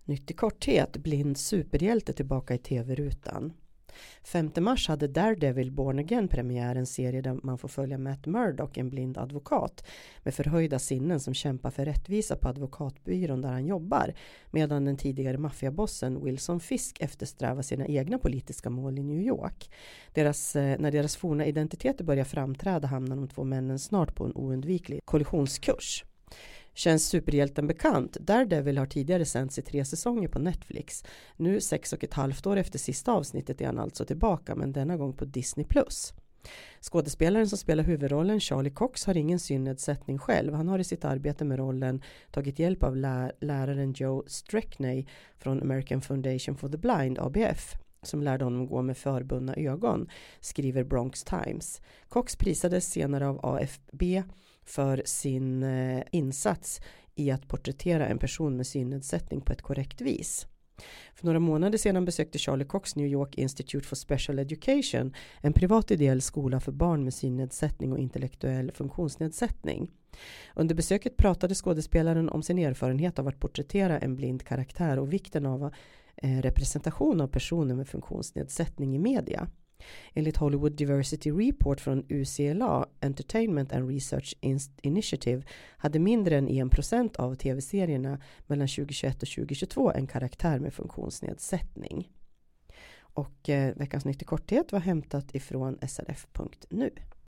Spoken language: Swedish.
Nytt i korthet, blind superhjälte tillbaka i tv-rutan. 5 mars hade Daredevil Born Again premiär, en serie där man får följa Matt Murdock, en blind advokat med förhöjda sinnen som kämpar för rättvisa på advokatbyrån där han jobbar, medan den tidigare maffiabossen Wilson Fisk eftersträvar sina egna politiska mål i New York. När deras forna identiteter börjar framträda hamnar de 2 männen snart på en oundviklig kollisionskurs. Känns superhjälten bekant? Daredevil har tidigare sänds i 3 säsonger på Netflix. Nu 6,5 år efter sista avsnittet är han alltså tillbaka, men denna gång på Disney+. Skådespelaren som spelar huvudrollen, Charlie Cox, har ingen synnedsättning själv. Han har i sitt arbete med rollen tagit hjälp av läraren Joe Streckney från American Foundation for the Blind, ABF, som lärde honom gå med förbundna ögon, skriver Bronx Times. Cox prisades senare av AFB för sin insats i att porträttera en person med synnedsättning på ett korrekt vis. För några månader sedan besökte Charlie Cox New York Institute for Special Education, en privat ideell skola för barn med synnedsättning och intellektuell funktionsnedsättning. Under besöket pratade skådespelaren om sin erfarenhet av att porträttera en blind karaktär och vikten av representation av personer med funktionsnedsättning i media. Enligt Hollywood Diversity Report från UCLA, Entertainment and Research Initiative, hade mindre än 1% av tv-serierna mellan 2021 och 2022 en karaktär med funktionsnedsättning. Och veckans nytt i korthet var hämtat ifrån srf.nu.